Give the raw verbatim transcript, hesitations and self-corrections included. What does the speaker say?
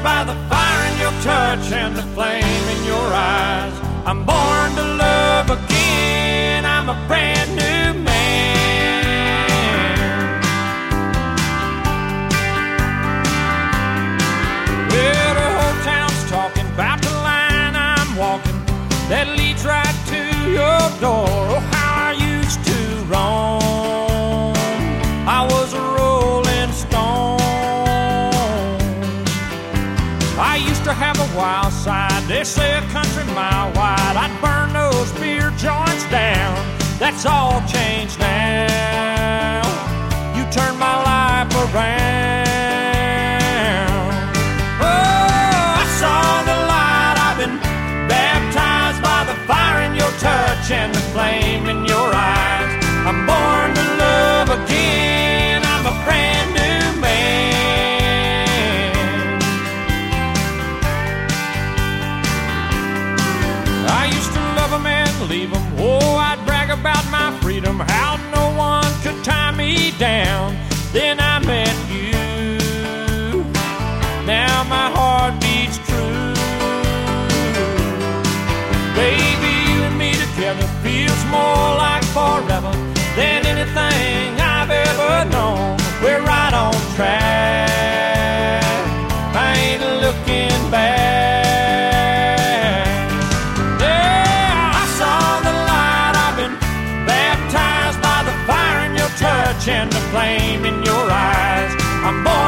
by the fire in your touch and the flame in your eyes. I'm born to love again. I'm a brand new man. Well, the whole town's talking about the line I'm walking that leads right to your door. Oh, how I used to roam. I was a rolling stone. I used to have a wild side. They say a country mile wide. I'd burn those beer joints down. That's all changed now. You turned my life around. Oh, I saw the light. I've been baptized by the fire in your touch and the flame in your eyes. I'm born to love again. I'm a brand new man. I used to love 'em and leave 'em. Oh, I'd brag about my freedom, how no one could tie me down. Then I met you. Now my heart beats true. Baby, you and me together feels more like forever than anything I've ever known. We're right on track. I ain't looking back. Yeah, I saw the light. I've been baptized by the fire in your touch and the flame in your eyes. I'm born